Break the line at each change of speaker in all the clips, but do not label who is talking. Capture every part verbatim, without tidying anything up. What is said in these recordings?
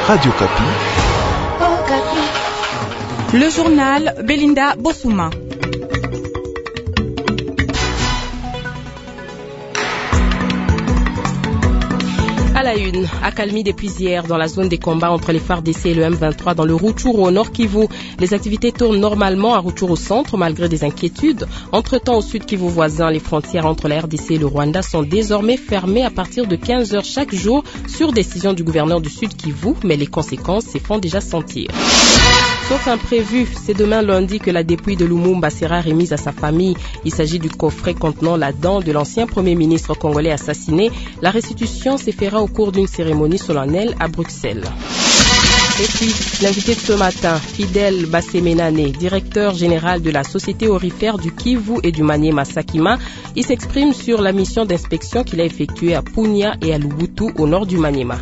Radio Kapi.
Le journal Belinda Bossouma. À la une, accalmie depuis hier dans la zone des combats entre les F A R D C et le M vingt-trois dans le Rutshuru au nord Kivu. Les activités tournent normalement à Rutshuru au centre malgré des inquiétudes. Entre-temps, au sud Kivu voisin, les frontières entre la R D C et le Rwanda sont désormais fermées à partir de quinze heures chaque jour sur décision du gouverneur du sud Kivu, mais les conséquences se font déjà sentir. Sauf imprévu, c'est demain lundi que la dépouille de Lumumba sera remise à sa famille. Il s'agit du coffret contenant la dent de l'ancien premier ministre congolais assassiné. La restitution se fera au cours d'une cérémonie solennelle à Bruxelles. Et puis, l'invité de ce matin, Fidel Bassemenane, directeur général de la Société aurifère du Kivu et du Maniema Sakima, il s'exprime sur la mission d'inspection qu'il a effectuée à Punya et à Lubutu au nord du Maniema.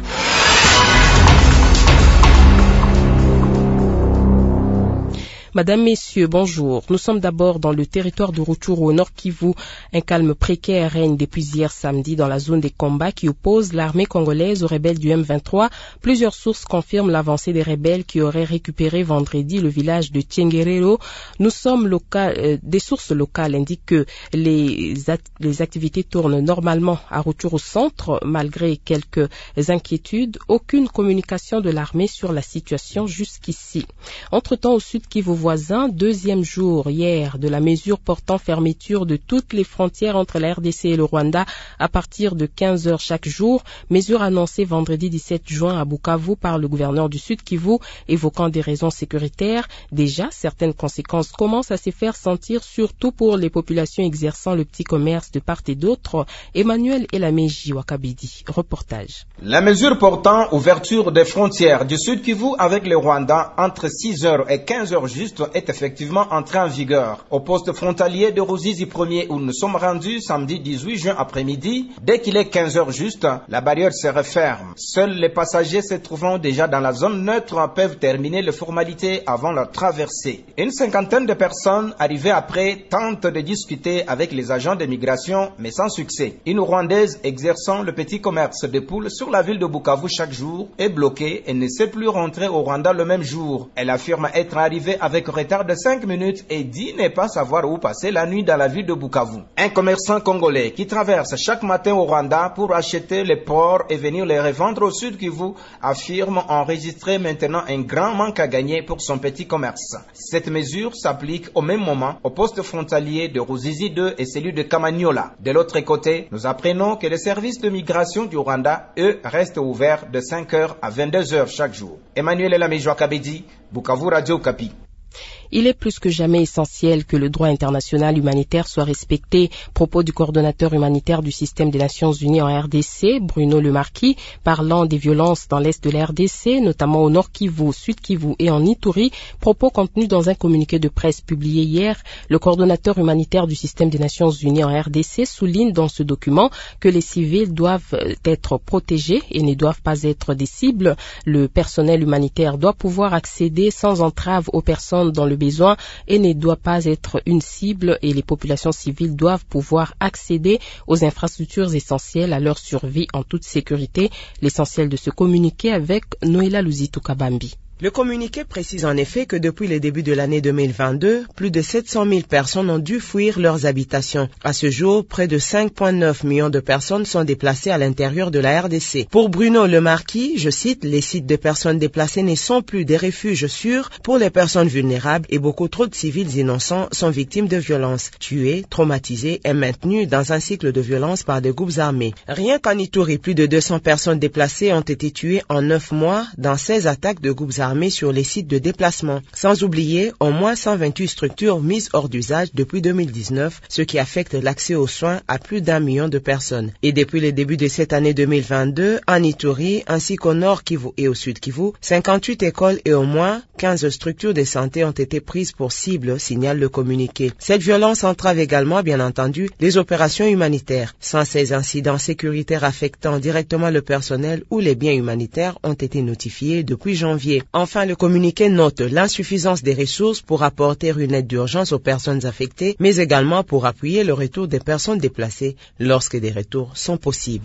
Madame, Messieurs, bonjour. Nous sommes d'abord dans le territoire de Rutshuru au nord Kivu. Un calme précaire règne depuis hier samedi dans la zone des combats qui oppose l'armée congolaise aux rebelles du M vingt-trois. Plusieurs sources confirment l'avancée des rebelles qui auraient récupéré vendredi le village de Tchengerero. Nous sommes local, euh, des sources locales indiquent que les, at- les activités tournent normalement à Rutshuru au centre malgré quelques inquiétudes. Aucune communication de l'armée sur la situation jusqu'ici. Entre-temps, au sud Kivu voisin, deuxième jour hier de la mesure portant fermeture de toutes les frontières entre la R D C et le Rwanda à partir de quinze heures chaque jour, mesure annoncée vendredi dix-sept juin à Bukavu par le gouverneur du Sud Kivu, évoquant des raisons sécuritaires. Déjà, certaines conséquences commencent à se faire sentir, surtout pour les populations exerçant le petit commerce de part et d'autre. Emmanuel Elameji Wakabidi, reportage.
La mesure portant ouverture des frontières du Sud Kivu avec le Rwanda entre six heures et quinze heures juste est effectivement entré en vigueur. Au poste frontalier de Ruzizi premier où nous sommes rendus samedi dix-huit juin après-midi, dès qu'il est quinze heures juste, la barrière se referme. Seuls les passagers se trouvant déjà dans la zone neutre peuvent terminer les formalités avant leur traversée. Une cinquantaine de personnes arrivées après tentent de discuter avec les agents de migration, mais sans succès. Une Rwandaise exerçant le petit commerce de poules sur la ville de Bukavu chaque jour est bloquée et ne sait plus rentrer au Rwanda le même jour. Elle affirme être arrivée avec retard de cinq minutes et dit ne pas savoir où passer la nuit dans la ville de Bukavu. Un commerçant congolais qui traverse chaque matin au Rwanda pour acheter les porcs et venir les revendre au Sud Kivu affirme enregistrer maintenant un grand manque à gagner pour son petit commerce. Cette mesure s'applique au même moment au poste frontalier de Ruzizi deux et celui de Kamanyola. De l'autre côté, nous apprenons que les services de migration du Rwanda, eux, restent ouverts de cinq heures à vingt-deux heures chaque jour. Emmanuel Elameji Kabedi, Bukavu Radio Kapi.
Il est plus que jamais essentiel que le droit international humanitaire soit respecté. Propos du coordonnateur humanitaire du système des Nations Unies en R D C, Bruno Le Marquis, parlant des violences dans l'est de la R D C, notamment au nord Kivu, sud Kivu et en Ituri. Propos contenus dans un communiqué de presse publié hier. Le coordonnateur humanitaire du système des Nations Unies en R D C souligne dans ce document que les civils doivent être protégés et ne doivent pas être des cibles. Le personnel humanitaire doit pouvoir accéder sans entrave aux personnes dans le besoin et ne doit pas être une cible et les populations civiles doivent pouvoir accéder aux infrastructures essentielles à leur survie en toute sécurité. L'essentiel de ce communiqué avec Noéla Luzitu Kabambi.
Le communiqué précise en effet que depuis le début de l'année deux mille vingt-deux, plus de sept cent mille personnes ont dû fuir leurs habitations. À ce jour, près de cinq virgule neuf millions de personnes sont déplacées à l'intérieur de la R D C. Pour Bruno Le Marquis, je cite, les sites de personnes déplacées ne sont plus des refuges sûrs pour les personnes vulnérables et beaucoup trop de civils innocents sont victimes de violences, tués, traumatisés et maintenus dans un cycle de violence par des groupes armés. Rien qu'en Ituri, plus de deux cents personnes déplacées ont été tuées en neuf mois dans seize attaques de groupes armés sur les sites de déplacement, sans oublier au moins cent vingt-huit structures mises hors d'usage depuis deux mille dix-neuf, ce qui affecte l'accès aux soins à plus d'un million de personnes. Et depuis le début de cette année deux mille vingt-deux, en Ituri, ainsi qu'au nord Kivu et au sud Kivu, cinquante-huit écoles et au moins quinze structures de santé ont été prises pour cible, signale le communiqué. Cette violence entrave également, bien entendu, les opérations humanitaires. Sans ces incidents sécuritaires affectant directement le personnel ou les biens humanitaires ont été notifiés depuis janvier. Enfin, le communiqué note l'insuffisance des ressources pour apporter une aide d'urgence aux personnes affectées, mais également pour appuyer le retour des personnes déplacées lorsque des retours sont possibles.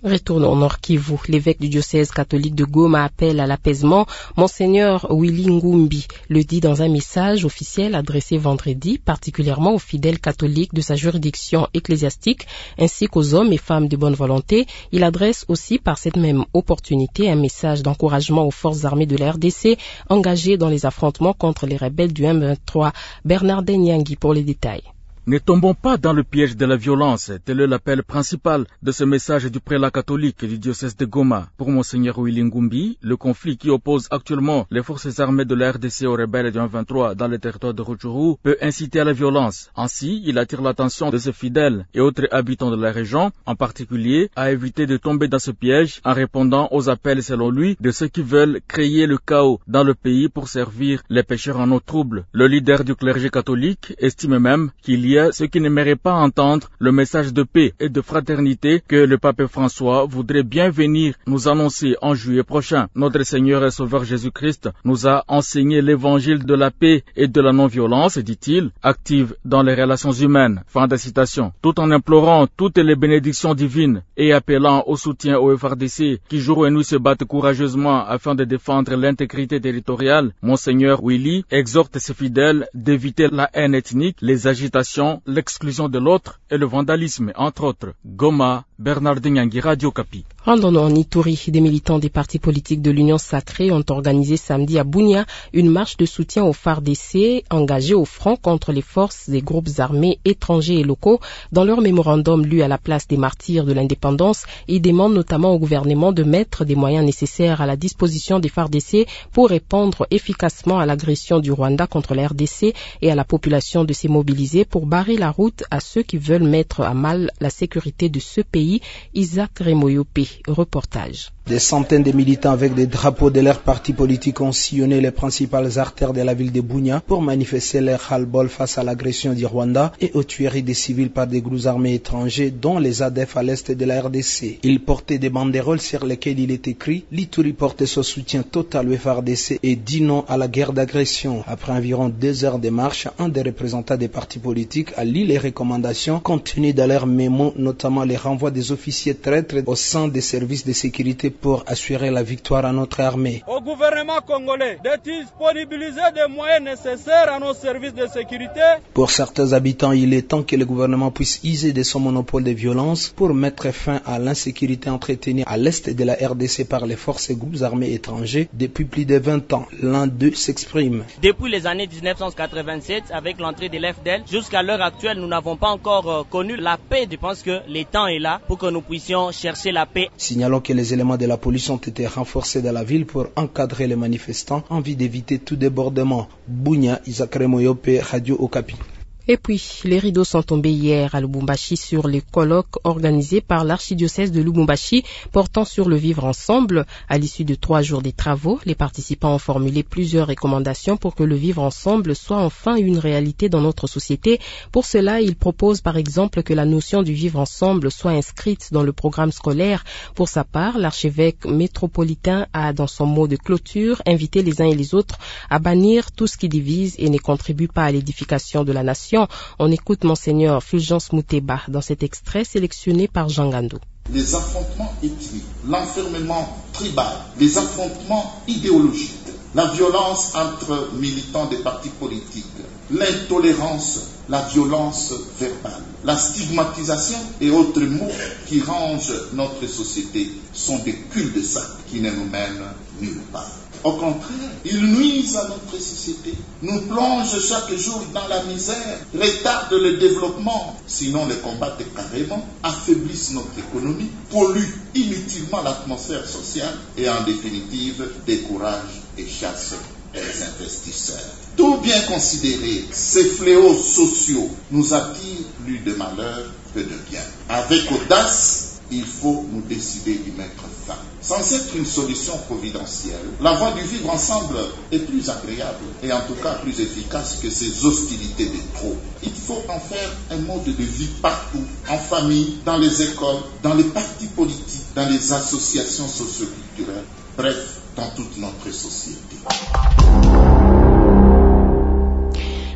Retournons au Nord Kivu. L'évêque du diocèse catholique de Goma appelle à l'apaisement. Monseigneur Willy Ngumbi le dit dans un message officiel adressé vendredi, particulièrement aux fidèles catholiques de sa juridiction ecclésiastique, ainsi qu'aux hommes et femmes de bonne volonté. Il adresse aussi par cette même opportunité un message d'encouragement aux forces armées de la R D C engagées dans les affrontements contre les rebelles du M vingt-trois. Bernardin Nyangui pour les détails.
Ne tombons pas dans le piège de la violence, tel est l'appel principal de ce message du prélat catholique du diocèse de Goma. Pour Monseigneur Willy Ngumbi, le conflit qui oppose actuellement les forces armées de la R D C aux rebelles du M vingt-trois dans le territoire de Rutshuru peut inciter à la violence. Ainsi, il attire l'attention de ses fidèles et autres habitants de la région, en particulier, à éviter de tomber dans ce piège en répondant aux appels, selon lui, de ceux qui veulent créer le chaos dans le pays pour servir les pécheurs en eau trouble. Le leader du clergé catholique estime même qu'il y a ceux qui n'aimeraient pas entendre le message de paix et de fraternité que le pape François voudrait bien venir nous annoncer en juillet prochain. Notre Seigneur et Sauveur Jésus-Christ nous a enseigné l'évangile de la paix et de la non-violence, dit-il, active dans les relations humaines. Fin de citation. Tout en implorant toutes les bénédictions divines et appelant au soutien au F R D C qui jour et nuit se battent courageusement afin de défendre l'intégrité territoriale, Monseigneur Willy exhorte ses fidèles d'éviter la haine ethnique, les agitations, l'exclusion de l'autre et le vandalisme, entre autres. Goma, Bernardin Nyangui, Radio Kapi.
Rendons-nous en Ituri. Des militants des partis politiques de l'Union Sacrée ont organisé samedi à Bunia une marche de soutien au F A R D C engagé au front contre les forces des groupes armés étrangers et locaux. Dans leur mémorandum lu à la place des martyrs de l'indépendance, ils demandent notamment au gouvernement de mettre des moyens nécessaires à la disposition des F A R D C pour répondre efficacement à l'agression du Rwanda contre la R D C et à la population de se mobiliser pour barrer la route à ceux qui veulent mettre à mal la sécurité de ce pays. Isaac Remoyope, reportage.
Des centaines de militants avec des drapeaux de leurs partis politiques ont sillonné les principales artères de la ville de Bunia pour manifester leur ras-le-bol face à l'agression du Rwanda et aux tueries des civils par des groupes armés étrangers, dont les A D F à l'est de la R D C. Ils portaient des banderoles sur lesquelles il est écrit « L'Ituri porte son soutien total au F R D C et dit non à la guerre d'agression ». Après environ deux heures de marche, un des représentants des partis politiques a lu les recommandations contenues dans leurs mémos, notamment les renvois des officiers traîtres au sein des services de sécurité pour assurer la victoire à notre armée.
Au gouvernement congolais de disponibiliser des moyens nécessaires à nos services de sécurité.
Pour certains habitants, il est temps que le gouvernement puisse user de son monopole de violence pour mettre fin à l'insécurité entretenue à l'est de la R D C par les forces et groupes armés étrangers depuis plus de vingt ans. L'un d'eux s'exprime.
Depuis les années dix-neuf cent quatre-vingt-sept, avec l'entrée de l'F D L, jusqu'à l'heure actuelle, nous n'avons pas encore euh, connu la paix. Je pense que le temps est là pour que nous puissions chercher la paix.
Signalons que les éléments de la police ont été renforcés dans la ville pour encadrer les manifestants en vue d'éviter tout débordement. Bunia, Isaac Remoyope, Radio Okapi.
Et puis, les rideaux sont tombés hier à Lubumbashi sur les colloques organisés par l'archidiocèse de Lubumbashi portant sur le vivre ensemble. À l'issue de trois jours des travaux, les participants ont formulé plusieurs recommandations pour que le vivre ensemble soit enfin une réalité dans notre société. Pour cela, ils proposent par exemple que la notion du vivre ensemble soit inscrite dans le programme scolaire. Pour sa part, l'archevêque métropolitain a, dans son mot de clôture, invité les uns et les autres à bannir tout ce qui divise et ne contribue pas à l'édification de la nation. On écoute Monseigneur Fulgence Mouteba dans cet extrait sélectionné par Jean Gandou.
Les affrontements ethniques, l'enfermement tribal, les affrontements idéologiques, la violence entre militants des partis politiques, l'intolérance, la violence verbale, la stigmatisation et autres mots qui rangent notre société sont des cul-de-sac qui ne nous mènent nulle part. Au contraire, ils nuisent à notre société, nous plongent chaque jour dans la misère, retardent le développement, sinon les combattent carrément, affaiblissent notre économie, polluent inutilement l'atmosphère sociale et en définitive découragent et chassent les investisseurs. Tout bien considéré, ces fléaux sociaux nous attirent plus de malheur que de bien. Avec audace, il faut nous décider d'y mettre fin. Sans être une solution providentielle, la voie du vivre ensemble est plus agréable et en tout cas plus efficace que ces hostilités de trop. Il faut en faire un mode de vie partout, en famille, dans les écoles, dans les partis politiques, dans les associations socioculturelles, bref, dans toute notre société.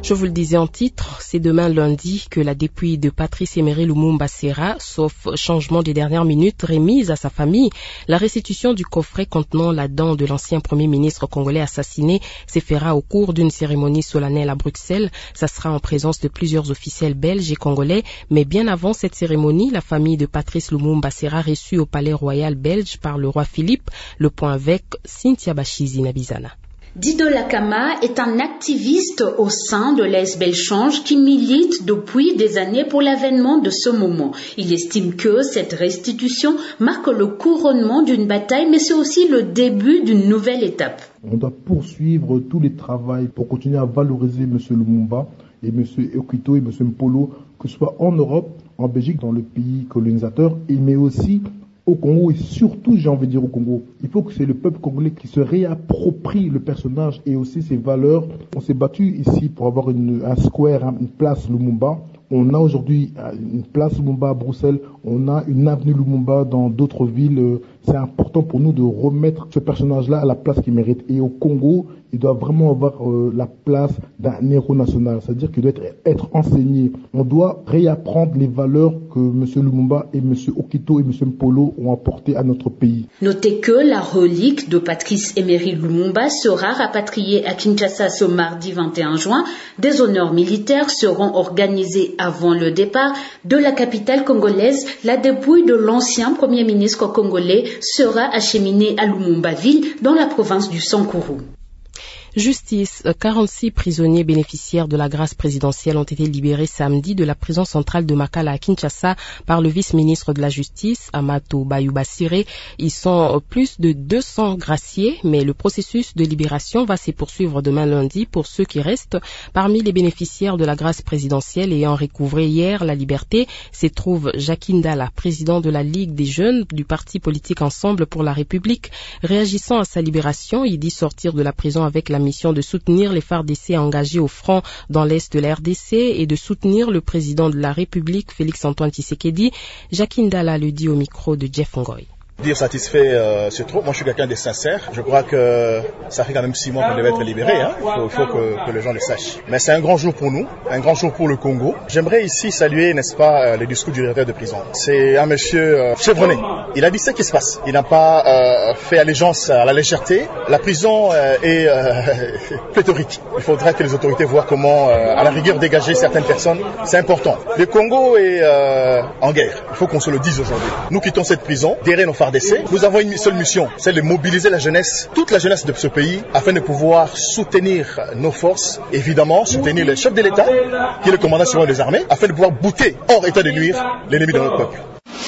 Je vous le disais en titre, c'est demain lundi que la dépouille de Patrice Emery Lumumba sera, sauf changement des dernières minutes, remise à sa famille. La restitution du coffret contenant la dent de l'ancien premier ministre congolais assassiné se fera au cours d'une cérémonie solennelle à Bruxelles. Ça sera en présence de plusieurs officiels belges et congolais, mais bien avant cette cérémonie, la famille de Patrice Lumumba sera reçue au palais royal belge par le roi Philippe. Le point avec Cynthia Bachizi Nabizana.
Dido Lakama est un activiste au sein de l'A S Belchange qui milite depuis des années pour l'avènement de ce moment. Il estime que cette restitution marque le couronnement d'une bataille, mais c'est aussi le début d'une nouvelle étape.
On doit poursuivre tous les travaux pour continuer à valoriser M. Lumumba et M. Okito et M. Mpolo, que ce soit en Europe, en Belgique, dans le pays colonisateur, mais aussi au Congo et surtout, j'ai envie de dire au Congo. Il faut que c'est le peuple congolais qui se réapproprie le personnage et aussi ses valeurs. On s'est battu ici pour avoir une, un square, une place Lumumba. On a aujourd'hui une place Lumumba à Bruxelles, on a une avenue Lumumba dans d'autres villes. C'est important pour nous de remettre ce personnage-là à la place qu'il mérite. Et au Congo, il doit vraiment avoir euh, la place d'un héros national, c'est-à-dire qu'il doit être, être enseigné. On doit réapprendre les valeurs que M. Lumumba et M. Okito et M. Mpolo ont apportées à notre pays.
Notez que la relique de Patrice Emery Lumumba sera rapatriée à Kinshasa ce mardi vingt et un juin. Des honneurs militaires seront organisés avant le départ de la capitale congolaise. La dépouille de l'ancien premier ministre congolais sera acheminée à Lumumba-Ville dans la province du Sankourou.
Justice, quarante-six prisonniers bénéficiaires de la grâce présidentielle ont été libérés samedi de la prison centrale de Makala à Kinshasa par le vice-ministre de la Justice, Amato Bayouba-Siré. Ils sont plus de deux cents graciés, mais le processus de libération va se poursuivre demain lundi pour ceux qui restent. Parmi les bénéficiaires de la grâce présidentielle ayant recouvré hier la liberté se trouve Jacques Ndala, président de la Ligue des jeunes du parti politique Ensemble pour la République. Réagissant à sa libération, il dit sortir de la prison avec la mission de soutenir les F A R D C engagés au front dans l'est de la R D C et de soutenir le président de la République, Félix-Antoine Tshisekedi. Jacques Ndala le dit au micro de Jeff Ngoy.
Dire satisfait, euh, c'est trop. Moi, je suis quelqu'un de sincère. Je crois que ça fait quand même six mois qu'on devait être libéré. Hein. Il faut, il faut que, que les gens le sachent. Mais c'est un grand jour pour nous, un grand jour pour le Congo. J'aimerais ici saluer, n'est-ce pas, euh, le discours du directeur de prison. C'est un monsieur euh, chevronné. Il a dit ce qui se passe. Il n'a pas euh, fait allégeance à la légèreté. La prison euh, est euh, pléthorique. Il faudra que les autorités voient comment, euh, à la rigueur, dégager certaines personnes. C'est important. Le Congo est euh, en guerre. Il faut qu'on se le dise aujourd'hui. Nous quittons cette prison, derrière nos F A R D C. Nous avons une seule mission, c'est de mobiliser la jeunesse, toute la jeunesse de ce pays, afin de pouvoir soutenir nos forces, évidemment, soutenir le chef de l'État, qui est le commandant suprême des armées, afin de pouvoir bouter hors état de nuire l'ennemi de notre peuple.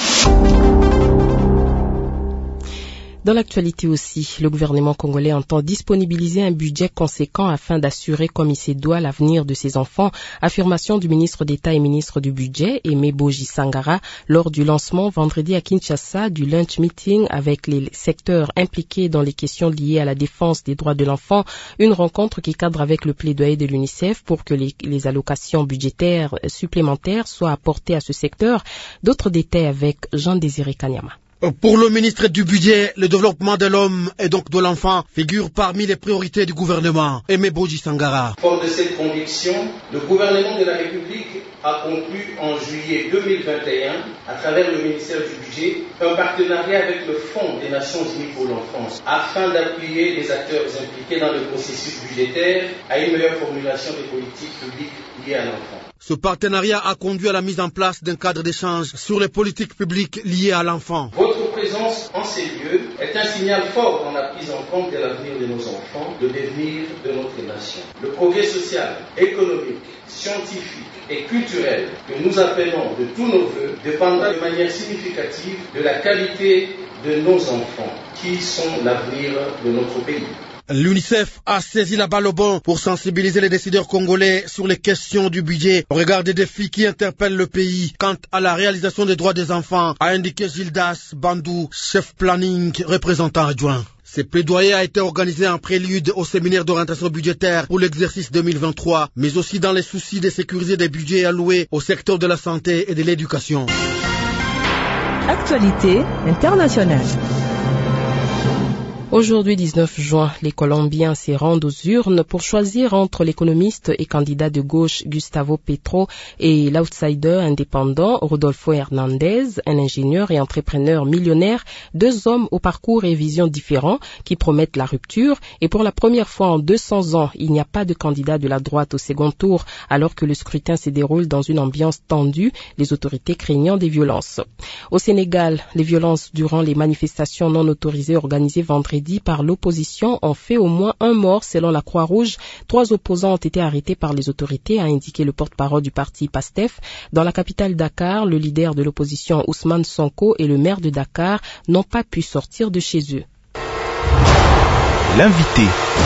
Dans l'actualité aussi, le gouvernement congolais entend disponibiliser un budget conséquent afin d'assurer comme il se doit l'avenir de ses enfants. Affirmation du ministre d'État et ministre du Budget, Aimé Boji Sangara, lors du lancement vendredi à Kinshasa du lunch meeting avec les secteurs impliqués dans les questions liées à la défense des droits de l'enfant. Une rencontre qui cadre avec le plaidoyer de l'UNICEF pour que les, les allocations budgétaires supplémentaires soient apportées à ce secteur. D'autres détails avec Jean-Désiré Kanyama.
Pour le ministre du Budget, le développement de l'homme et donc de l'enfant figure parmi les priorités du gouvernement. Aimé Boji Sangara.
Fort de cette conviction, le gouvernement de la République a conclu en juillet deux mille vingt et un, à travers le ministère du Budget, un partenariat avec le Fonds des Nations Unies pour l'enfance, afin d'appuyer les acteurs impliqués dans le processus budgétaire à une meilleure formulation des politiques publiques liées à l'enfant.
Ce partenariat a conduit à la mise en place d'un cadre d'échange sur les politiques publiques liées à l'enfant.
Votre présence en ces lieux est un signal fort dans la prise en compte de l'avenir de nos enfants, de l'avenir de notre nation. Le progrès social, économique, scientifique et culturel que nous appelons de tous nos vœux dépendra de manière significative de la qualité de nos enfants, qui sont l'avenir de notre pays.
L'UNICEF a saisi la balle au bon pour sensibiliser les décideurs congolais sur les questions du budget au regard des défis qui interpellent le pays quant à la réalisation des droits des enfants, a indiqué Gildas Bandou, chef planning, représentant adjoint. Ce plaidoyer a été organisé en prélude au séminaire d'orientation budgétaire pour l'exercice deux mille vingt-trois, mais aussi dans les soucis de sécuriser des budgets alloués au secteur de la santé et de l'éducation.
Actualité internationale.
Aujourd'hui, dix-neuf juin, les Colombiens se rendent aux urnes pour choisir entre l'économiste et candidat de gauche Gustavo Petro et l'outsider indépendant Rodolfo Hernandez, un ingénieur et entrepreneur millionnaire, deux hommes au parcours et visions différents qui promettent la rupture. Et pour la première fois en deux cents ans, il n'y a pas de candidat de la droite au second tour, alors que le scrutin se déroule dans une ambiance tendue, les autorités craignant des violences. Au Sénégal, les violences durant les manifestations non autorisées organisées vendredi par l'opposition ont fait au moins un mort selon la Croix-Rouge. Trois opposants ont été arrêtés par les autorités, a indiqué le porte-parole du parti PASTEF. Dans la capitale Dakar, le leader de l'opposition Ousmane Sonko et le maire de Dakar n'ont pas pu sortir de chez eux.
L'invité.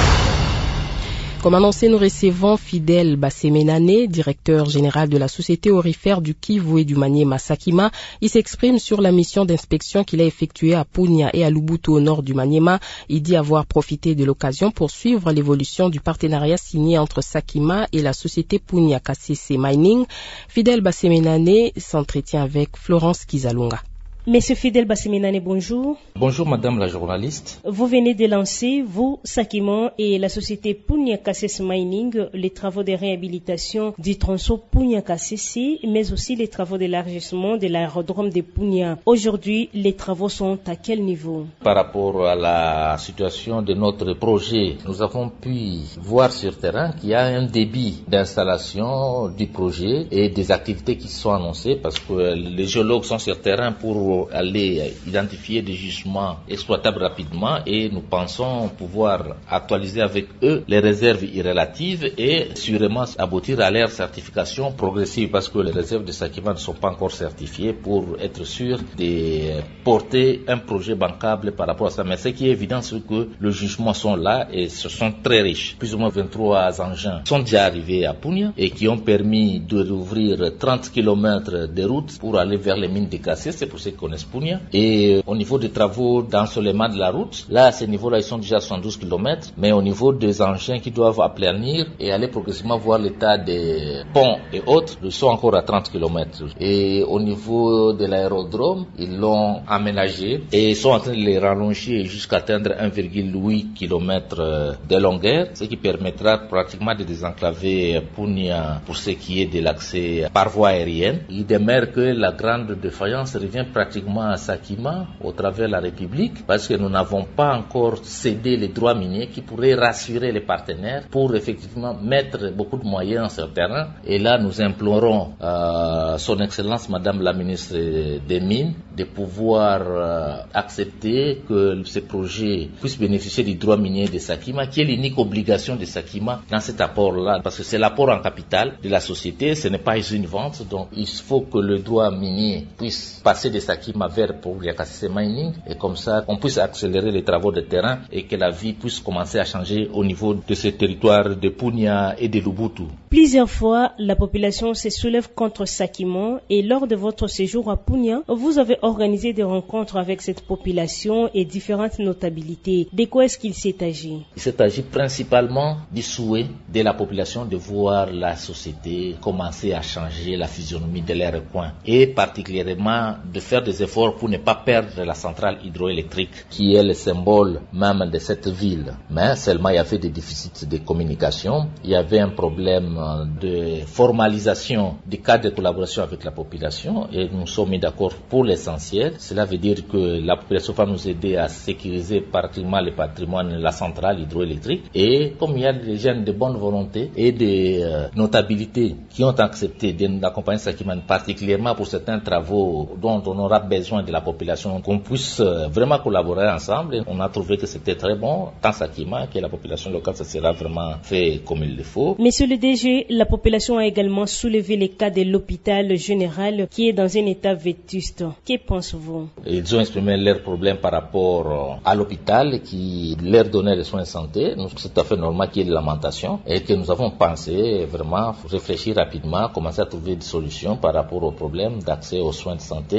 Comme annoncé, nous recevons Fidèle Basséménané, directeur général de la Société aurifère du Kivu et du Maniema Sakima. Il s'exprime sur la mission d'inspection qu'il a effectuée à Punya et à Lubutu au nord du Maniema. Il dit avoir profité de l'occasion pour suivre l'évolution du partenariat signé entre Sakima et la Société Punya K C C Mining. Fidèle Basséménané s'entretient avec Florence Kizalunga.
Monsieur Fidèle Basséménané, bonjour.
Bonjour madame la journaliste.
Vous venez de lancer, vous, Sakima et la société Punya K C C Mining, les travaux de réhabilitation du tronçon Punya K C C, mais aussi les travaux d'élargissement de l'aérodrome de Punya. Aujourd'hui, les travaux sont à quel niveau?
Par rapport à la situation de notre projet, nous avons pu voir sur terrain qu'il y a un débit d'installation du projet et des activités qui sont annoncées parce que les géologues sont sur terrain pour aller identifier des gisements exploitables rapidement et nous pensons pouvoir actualiser avec eux les réserves irrelatives et sûrement aboutir à leur certification progressive parce que les réserves de Sakima ne sont pas encore certifiées pour être sûr de porter un projet bancable par rapport à ça. Mais ce qui est évident, c'est que les jugements sont là et ce sont très riches. Plus ou moins vingt-trois engins sont déjà arrivés à Punya et qui ont permis d'ouvrir trente kilomètres de route pour aller vers les mines de Kassé. C'est pour ça qu'on Punya. Et au niveau des travaux d'ensoleillement de la route, là à ce niveau-là ils sont déjà à soixante-douze kilomètres, mais au niveau des engins qui doivent aplanir et aller progressivement voir l'état des ponts et autres, ils sont encore à trente kilomètres. Et au niveau de l'aérodrome, ils l'ont aménagé et ils sont en train de les rallonger jusqu'à atteindre un virgule huit kilomètres de longueur, ce qui permettra pratiquement de désenclaver Punya pour ce qui est de l'accès par voie aérienne. Il demeure que la grande défaillance revient pratiquement à Sakima au travers de la République parce que nous n'avons pas encore cédé les droits miniers qui pourraient rassurer les partenaires pour effectivement mettre beaucoup de moyens sur le terrain. Et là, nous implorons euh, son Excellence Madame la Ministre des Mines de pouvoir euh, accepter que ce projet puisse bénéficier du droit minier de Sakima, qui est l'unique obligation de Sakima dans cet apport-là, parce que c'est l'apport en capital de la société, ce n'est pas une vente, donc il faut que le droit minier puisse passer de Sakima vers pour K C C Mining et comme ça on puisse accélérer les travaux de terrain et que la vie puisse commencer à changer au niveau de ces territoires de Punya et de Lubutu.
Plusieurs fois, la population se soulève contre Sakima et lors de votre séjour à Punya, vous avez organisé des rencontres avec cette population et différentes notabilités. De quoi est-ce qu'il s'est agi?
Il s'est agi principalement du souhait de la population de voir la société commencer à changer la physionomie de leur coin et particulièrement de faire des efforts pour ne pas perdre la centrale hydroélectrique qui est le symbole même de cette ville. Mais seulement il y avait des déficits de communication, il y avait un problème de formalisation des cadres de collaboration avec la population et nous sommes mis d'accord pour l'essentiel. Cela veut dire que la population va nous aider à sécuriser particulièrement le patrimoine, la centrale hydroélectrique et comme il y a des gens de bonne volonté et des euh, notabilités qui ont accepté d'accompagner Sakima particulièrement pour certains travaux dont on aura besoin de la population, qu'on puisse vraiment collaborer ensemble. On a trouvé que c'était très bon, tant Sakima que la population locale, ça sera vraiment fait comme il le faut.
Monsieur le D G, la population a également soulevé le cas de l'hôpital général qui est dans un état vétuste. Que pensez-vous?
Ils ont exprimé leurs problèmes par rapport à l'hôpital qui leur donnait les soins de santé. C'est tout à fait normal qu'il y ait de lamentation et que nous avons pensé vraiment réfléchir rapidement, commencer à trouver des solutions par rapport aux problèmes d'accès aux soins de santé de cette population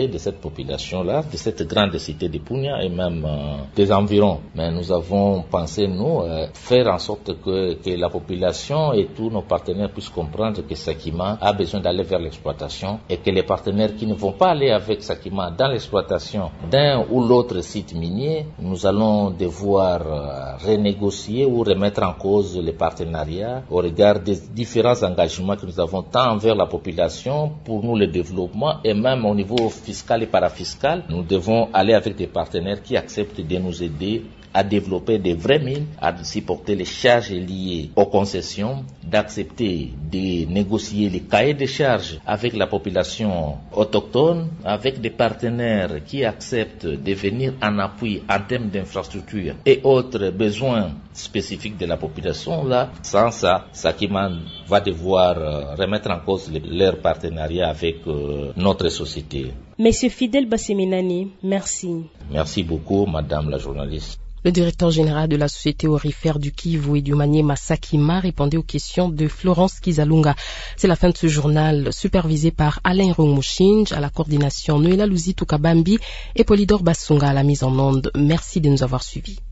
population-là, de cette grande cité de Punia et même euh, des environs. Mais nous avons pensé, nous, euh, faire en sorte que, que la population et tous nos partenaires puissent comprendre que Sakima a besoin d'aller vers l'exploitation et que les partenaires qui ne vont pas aller avec Sakima dans l'exploitation d'un ou l'autre site minier, nous allons devoir euh, renégocier ou remettre en cause les partenariats au regard des différents engagements que nous avons tant envers la population, pour nous le développement et même au niveau fiscal et parafiscal. Nous devons aller avec des partenaires qui acceptent de nous aider à développer des vraies mines, à supporter les charges liées aux concessions, d'accepter de négocier les cahiers de charges avec la population autochtone, avec des partenaires qui acceptent de venir en appui en termes d'infrastructures et autres besoins spécifiques de la population. Là, sans ça, Sakima va devoir remettre en cause leur partenariat avec euh, notre société.
Monsieur Fidel Basseminani, merci.
Merci beaucoup, madame la journaliste.
Le directeur général de la société aurifère du Kivu et du Maniema Sakima répondait aux questions de Florence Kizalunga. C'est la fin de ce journal supervisé par Alain Romouchinj, à la coordination Noëlla Louzi Toukabambi et Polydor Bassunga à la mise en onde. Merci de nous avoir suivis.